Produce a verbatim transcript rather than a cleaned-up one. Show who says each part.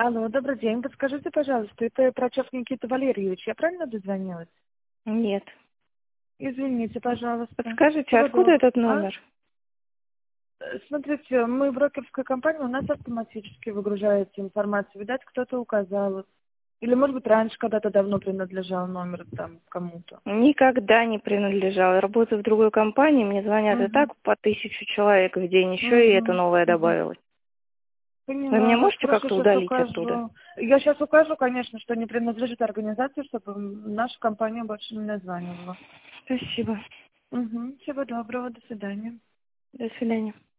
Speaker 1: Алло, добрый день. Подскажите, пожалуйста, это Прачев Никита Валерьевич. Я правильно дозвонилась?
Speaker 2: Нет.
Speaker 1: Извините, пожалуйста.
Speaker 2: Подскажите,
Speaker 1: Всего
Speaker 2: откуда
Speaker 1: доброго.
Speaker 2: этот
Speaker 1: А?
Speaker 2: номер?
Speaker 1: Э, Смотрите, мы брокерская компания, у нас автоматически выгружается информация. Видать, кто-то указал. Или, может быть, раньше когда-то давно принадлежал номер там кому-то.
Speaker 2: Никогда не принадлежал. Я работаю в другой компании, мне звонят и
Speaker 1: Угу.
Speaker 2: так по тысячу человек в день. Еще и это
Speaker 1: Угу.
Speaker 2: новое
Speaker 1: Угу.
Speaker 2: добавилось. Вы меня
Speaker 1: Поняла вас.
Speaker 2: можете
Speaker 1: Хорошо,
Speaker 2: как-то
Speaker 1: сейчас
Speaker 2: удалить оттуда?
Speaker 1: укажу. Я сейчас укажу, конечно, что не принадлежит организации, чтобы наша компания больше не названивала.
Speaker 2: Спасибо.
Speaker 1: Угу. Всего доброго, до свидания.
Speaker 2: До свидания.